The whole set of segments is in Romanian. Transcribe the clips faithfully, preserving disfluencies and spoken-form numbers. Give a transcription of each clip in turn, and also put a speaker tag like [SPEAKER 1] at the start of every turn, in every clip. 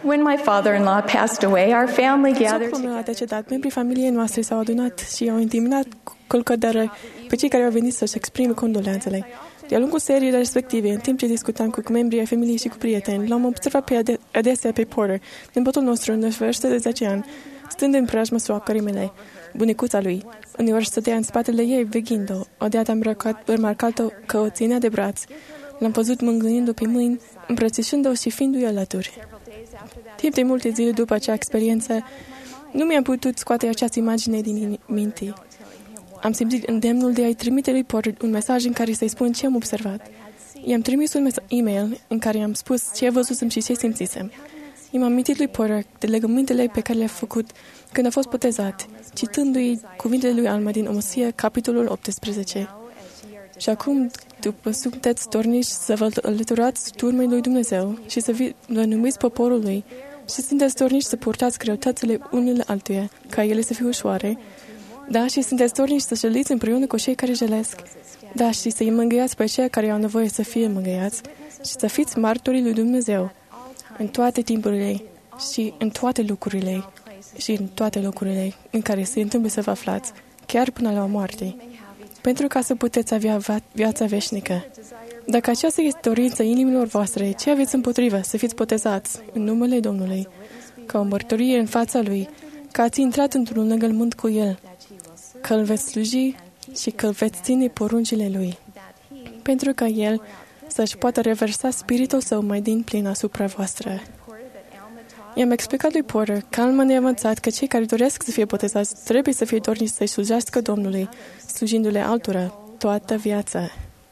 [SPEAKER 1] When my father-in-law passed away, our family gathered
[SPEAKER 2] Soțul meu a
[SPEAKER 1] together.
[SPEAKER 2] decedat. Membrii familiei noastre s-au adunat și au intiminat cu cădere pe cei care au venit să-și exprime condoleanțele. De-a lungul seriei respective, în timp ce discutam cu membrii ai familiei și cu prieteni, l-am observat pe ade- adesea pe Porter, din botul nostru în vârstă de zece ani, stând în preajma soacrei mele, bunicuța lui. Uneori stătea în spatele ei, veghind-o. Odată am remarcat- remarcat-o că o ținea de braț. L-am văzut mângâind-o pe mâini, îmbrățișând-o și fiindu-i alături. Timp de multe zile după acea experiență, nu mi-am putut scoate această imagine din minte. Am simțit îndemnul de a-i trimite lui Porter un mesaj în care să-i spun ce am observat. I-am trimis un e-mail în care am spus ce văzusem și ce simțisem. I-am amintit lui Porter de legămintele pe care le-a făcut când a fost botezat, citându-i cuvintele lui Alma din Omosia, capitolul optsprezece. Și acum, după sunteți dornici să vă alăturați turmei lui Dumnezeu și să vă numiți poporul lui și sunteți dornici să purtați greutățile unele altuia, ca ele să fie ușoare, da, și sunteți dornici să șeliți împreună cu cei care jelesc, da, și să-i mângâiați pe cei care au nevoie să fie mângâiați și să fiți martorii lui Dumnezeu în toate timpurile și în toate lucrurile și în toate locurile în care se întâmplă să vă aflați, chiar până la moarte, pentru ca să puteți avea viața veșnică. Dacă aceasta este dorința inimilor voastre, ce aveți împotrivă să fiți botezați în numele Domnului, ca o mărturie în fața Lui, că ați intrat într-un legământ cu El, că îl veți sluji și că îl veți ține poruncile Lui, pentru ca El să-și poată reversa spiritul Său mai din plin asupra voastră. I-am explicat lui Porter, calm neavanțat, că cei care doresc să fie botezați trebuie să fie dornici să-i slujească Domnului, slujindu-le altora toată viața.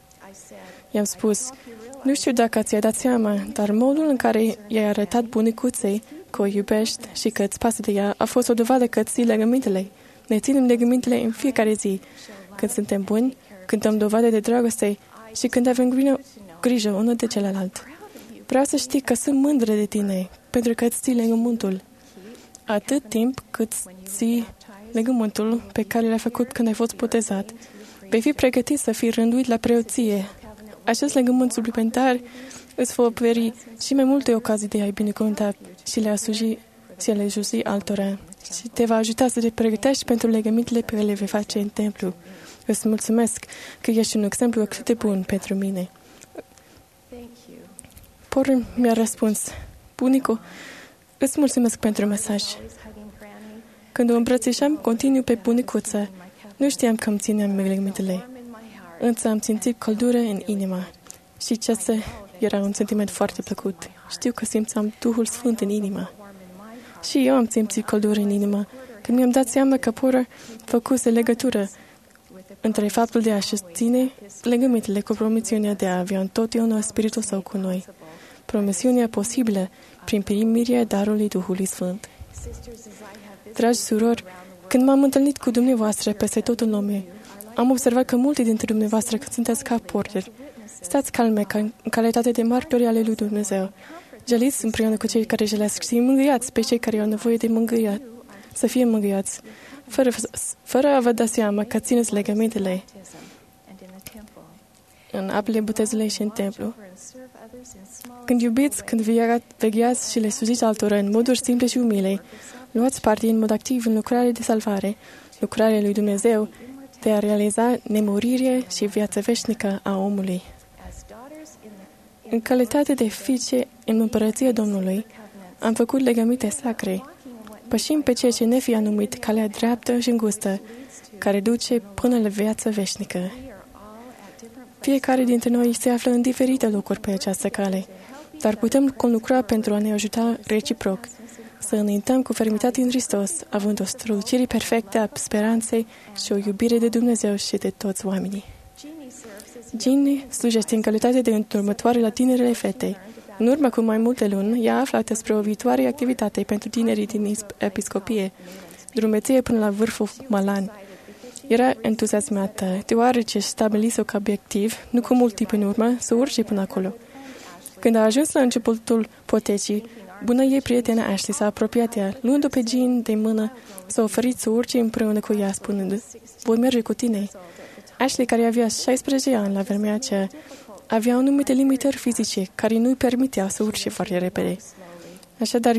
[SPEAKER 2] I-am spus, nu știu dacă ți-ai dat seama, dar modul în care i-ai arătat bunicuței că o iubești și că îți pasă de ea a fost o dovadă că îți ții legămintele. Ne ținem legămintele în fiecare zi, când suntem buni, când dăm dovadă de dragoste și când avem grijă, grijă unul de celălalt. Vreau să știi că sunt mândră de tine, pentru că îți ții legământul. Atât timp cât ții legământul pe care l-ai făcut când ai fost botezat, vei fi pregătit să fii rânduit la preoție. Acest legământ suplimentar îți va oferi și mai multe ocazii de a-i binecuvânta și le-a sluji și a le juzi altora. Și te va ajuta să te pregătești pentru legămintele pe care le vei face în templu. Îți mulțumesc că ești un exemplu atât de bun pentru mine. Porter mi-a răspuns, bunicu, îți mulțumesc pentru mesaj. Când o îmbrățișam continuu pe bunicuță, nu știam că îmi țineam legămintele, însă am simțit căldură în inima și acesta era un sentiment foarte plăcut. Știu că simțeam Duhul Sfânt în inima. Și eu am simțit căldură în inima când mi-am dat seama că Porter făcuse legătură între faptul de a-și ține legămintele cu promisiunea de a avea întotdeauna Spiritul Său cu noi. Promisiunea posibilă prin primirea darului Duhului Sfânt. Dragi surori, când m-am întâlnit cu dumneavoastră peste tot în lume, am observat că multe dintre dumneavoastră când sunteți ca Porter, stați calme ca în calitate de martori ale lui Dumnezeu. Geliți împreună cu cei care jelesc și mângâiați pe cei care au nevoie de mângâiat, să fie mângâiați, fără, fără a vă da seama că țineți legămintele în apele botezului și în templu. Când iubiți, când vegheați și le slujiți altora în moduri simple și umile, luați parte în mod activ în lucrarea de salvare, lucrarea lui Dumnezeu, de a realiza nemurirea și viața veșnică a omului. În calitate de fiice în împărăția Domnului, am făcut legăminte sacre. Pășim pe ceea ce Nefi a numit calea dreaptă și îngustă, care duce până la viața veșnică. Fiecare dintre noi se află în diferite locuri pe această cale, dar putem conlucra pentru a ne ajuta reciproc, să înaintăm cu fermitate în Hristos, având o strălucire perfectă a speranței și o iubire de Dumnezeu și de toți oamenii. Ginny slujește în calitate de îndrumătoare la tinerele fete. În urmă cu mai multe luni, ea a aflat despre o viitoare activitate pentru tinerii din episcopie, drumeție până la vârful Malan. Era entuziasmată, deoarece stabilise ca obiectiv, nu cu mult timp în urmă, să urce până acolo. Când a ajuns la începutul potecii, buna ei prietenă Ashley s-a apropiat ea, luându-o pe Jean de mână, s-a oferit să urce împreună cu ea, spunând, voi merge cu tine. Ashley, care avea șaisprezece ani la vremea aceea, avea anumite limitări fizice care nu-i permitea să urce foarte repede. Așadar,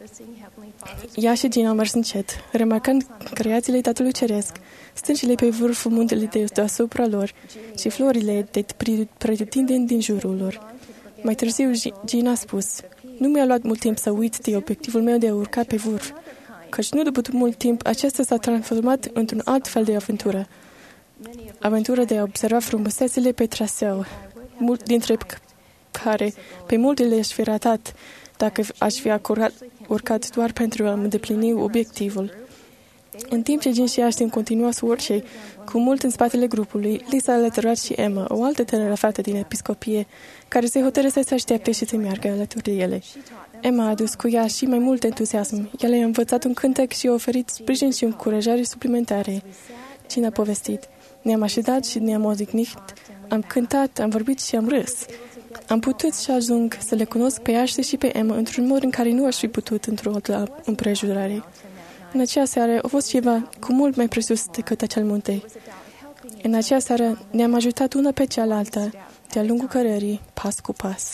[SPEAKER 2] ea și Gina au mers încet, remarcând creațiile Tatălui Ceresc, stâncile pe vârful muntelui de deasupra lor și florile de pretutindeni din jurul lor. Mai târziu, Gina a spus, nu mi-a luat mult timp să uit de obiectivul meu de a urca pe vârf, căci nu după mult timp, acesta s-a transformat într-un alt fel de aventură. Aventura de a observa frumusețile pe traseu, mult dintre care pe multe le-aș fi ratat dacă aș fi acurat, urcat doar pentru a îndeplini obiectivul. În timp ce Jean și Ashton continua să urce, cu mult în spatele grupului, li s-a alăturat și Emma, o altă tânără fată din episcopie, care se hotărâse să aștepte și să meargă alături de ele. Emma a adus cu ea și mai mult entuziasm. Ea le-a învățat un cântec și a oferit sprijin și încurajare suplimentare. Cine a povestit? Ne-am așezat și ne-am odihnit, am cântat, am vorbit și am râs. Am putut și ajung să le cunosc pe Ashton și pe Emma într-un mod în care nu aș fi putut într-o altă împrejurare. În acea seară a fost ceva cu mult mai presus decât acel munte. În acea seară ne-am ajutat una pe cealaltă, de-a lungul cărării, pas cu pas.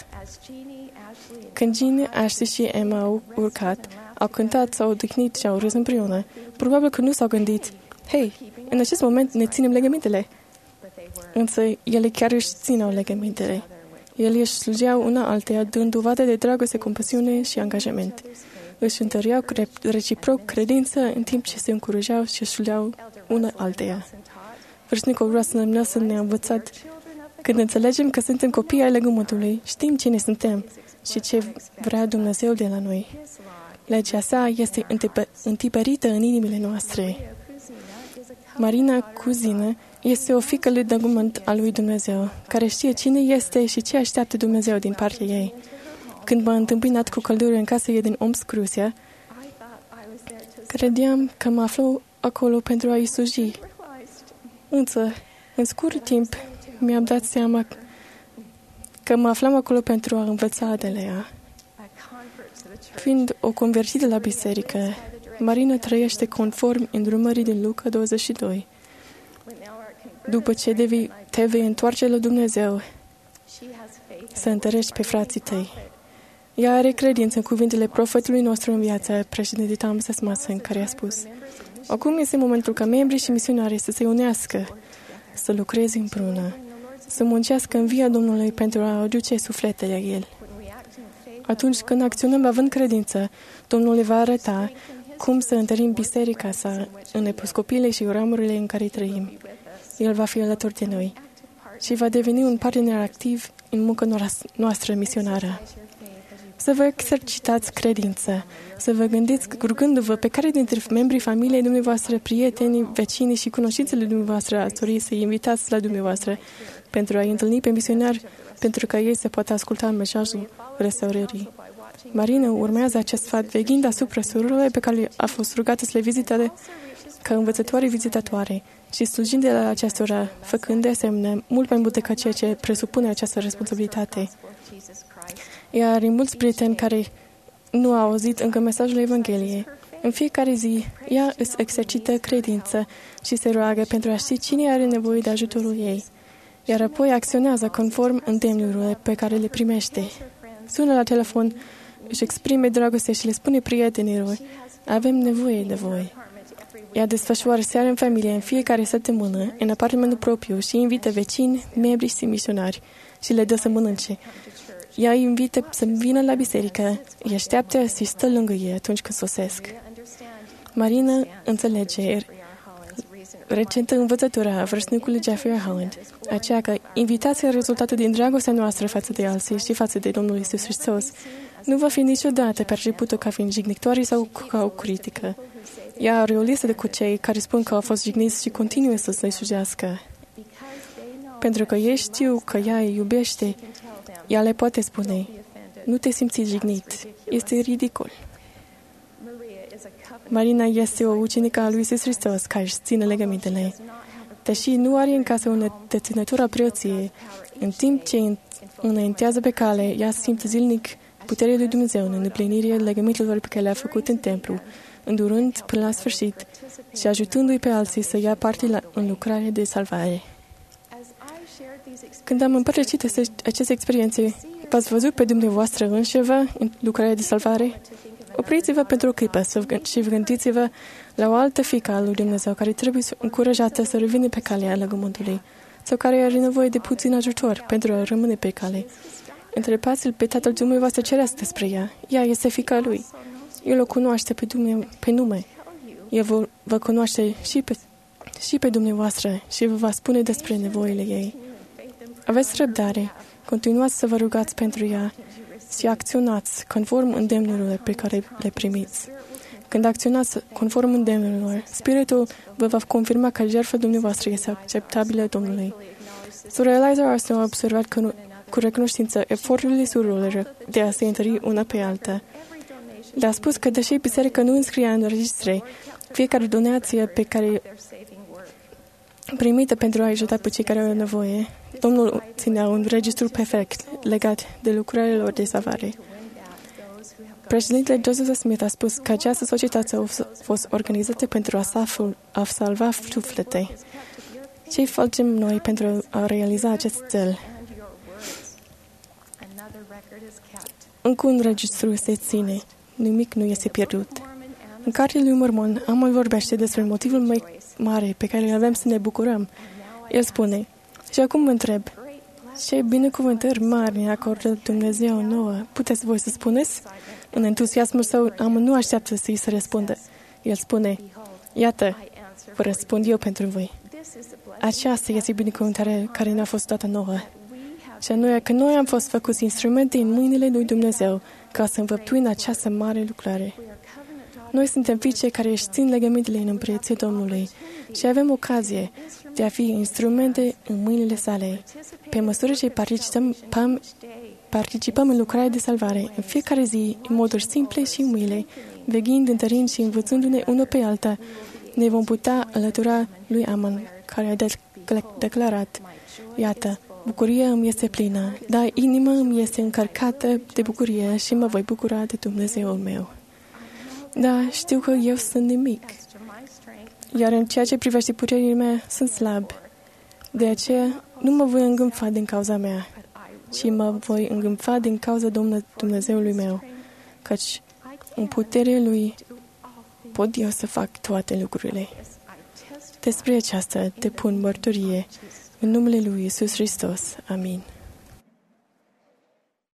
[SPEAKER 2] Când Jean, Ashley și Emma au urcat, au cântat, s-au odihnit și au râs împreună, probabil că nu s-au gândit, hei, în acest moment ne ținem legămintele. Însă ele chiar își țineau legămintele. Ele își slujeau una alteia, dând dovadă de dragoste, compasiune și angajament. Își întăreau reciproc credință în timp ce se încurajau și își slujeau una alteia. Vârstnicul Russell Nelson ne-a învățat, când înțelegem că suntem copii ai legământului, știm cine suntem și ce vrea Dumnezeu de la noi. Legea sa este întipărită în inimile noastre. Marina, cuzină, este o fiică legământ al lui Dumnezeu, care știe cine este și ce așteaptă Dumnezeu din partea ei. Când m-a întâmpinat cu căldură în casa ei din Oms, Crucia, credeam că mă aflu acolo pentru a-i sluji. Însă, în scurt timp, mi-am dat seama că mă aflam acolo pentru a învăța de la ea. Fiind o convertită la biserică, Marina trăiește conform îndrumării din Luca douăzeci și doi. După ce devii, te vei întoarce la Dumnezeu, să întărești pe frații tăi. Ea are credință în cuvintele profetului nostru în viață, președinte Thomas S. Mason, care a spus: acum este momentul ca membrii și misionarii să se unească, să lucreze împreună, să muncească în via Domnului pentru a aduce sufletele la El. Atunci când acționăm având credință, Domnul le va arăta cum să întărim biserica sa în episcopiile și ramurile în care trăim. El va fi alături de noi și va deveni un partener activ în munca noastră misionară. Să vă exercitați credință, să vă gândiți rugându-vă pe care dintre membrii familiei dumneavoastră, prietenii, vecinii și cunoștințele dumneavoastră ați dori să-i invitați la dumneavoastră pentru a-i întâlni pe misionari, pentru ca ei să poată asculta mesajul restaurării. Marina urmează acest sfat veghind asupra surorilor pe care a fost rugată să le viziteze ca învățătoare vizitatoare și slujind de la acestora, făcând de asemenea mult mai mult decât ceea ce presupune această responsabilitate. Ea are mulți prieteni care nu au auzit încă mesajul Evangheliei. În fiecare zi, ea îți exercită credință și se roagă pentru a ști cine are nevoie de ajutorul ei, iar apoi acționează conform îndemnurilor pe care le primește. Sună la telefon, își exprime dragoste și le spune prietenilor: avem nevoie de voi. Ea desfășoară seara în familie în fiecare săptămână, în apartamentul propriu și invită vecini, membri și misionari și le dă să mănânce. Ea îi invită să vină la biserică, îi așteaptă și stă lângă ei atunci când sosesc. Marina înțelege recentă învățătura a vârstnicului Jeffrey Holland, aceea că invitația rezultată din dragostea noastră față de alții și față de Domnul Iisus Hristos nu va fi niciodată percepută ca fiind jignitoare sau ca o critică. Ea are o listă de cu cei care spun că au fost jigniți și continuă să se slujească. Pentru că ei știu că ea îi iubește, ea le poate spune: nu te simți jignit, este ridicol. Marina este o ucenică a lui Iisus Hristos care își ține legămintele. Deși nu are în casă o deținătură a preoției, în timp ce înaintează pe cale, ea simte zilnic puterea lui Dumnezeu în îndeplinirea legămintelor pe care le-a făcut în templu, îndurând până la sfârșit și ajutându-i pe alții să ia parte la, în lucrarea de salvare. Când am împărtășit aceste experiențe, V-ați văzut pe dumneavoastră înșivă în lucrarea de salvare? Opriți-vă pentru o clipă și gândiți-vă la o altă fiică a lui Dumnezeu care trebuie încurajată să revină pe calea legământului sau care are nevoie de puțin ajutor pentru a rămâne pe cale. Întrebați-l pe Tatăl dumneavoastră ceresc despre ea. Ea este fiica lui. El o cunoaște pe, Dumne- pe nume. El vă, vă cunoaște și pe, și pe dumneavoastră și vă va spune despre nevoile ei. Aveți răbdare. Continuați să vă rugați pentru ea și acționați conform îndemnurilor pe care le primiți. Când acționați conform îndemnurilor, Spiritul vă va confirma că jertfa dumneavoastră este acceptabilă Domnului. Sora Eliza Arsenault a observat că, cu recunoștință eforturile surorilor de a se întări una pe alta. Le-a spus că, deși biserica nu înscria în registre fiecare donație pe care primită pentru a ajuta pe cei care au nevoie, Domnul ținea un registru perfect legat de lucrările lor de salvare. Președintele Joseph Smith a spus că această societate a fost organizată pentru a, saful, a salva suflete. Ce facem noi pentru a realiza acest cel? Încă un registru se ține. Nimic nu este pierdut. În cartea lui Mormon, Amon vorbește despre motivul mai mare pe care îl avem să ne bucurăm. El spune, și acum mă întreb, ce binecuvântări mari ne acordă Dumnezeu nouă? Puteți voi să spuneți? În entuziasmul său, Amon nu așteaptă să-i se răspundă. El spune, iată, vă răspund eu pentru voi. Aceasta este binecuvântarea care ne-a fost dată nouă. Și anume că noi am fost făcuți instrumente în mâinile lui Dumnezeu ca să învăptuim această mare lucrare. Noi suntem fiice care își țin legămintele în împreția Domnului și avem ocazie de a fi instrumente în mâinile sale. Pe măsură ce participăm, pam, participăm în lucrarea de salvare, în fiecare zi, în moduri simple și umile, veghind, întărind și învățându-ne unul pe alta, ne vom putea alătura lui Amon, care a declarat, iată, bucuria îmi este plină, dar inima îmi este încărcată de bucurie și mă voi bucura de Dumnezeul meu. Da, știu că eu sunt nimic, iar în ceea ce privește puterile mele, sunt slab. De aceea, nu mă voi îngânfa din cauza mea, ci mă voi îngânfa din cauza Dumnezeului meu, căci în puterea Lui pot eu să fac toate lucrurile. Despre aceasta te pun mărturie în numele Lui Iisus Hristos. Amin.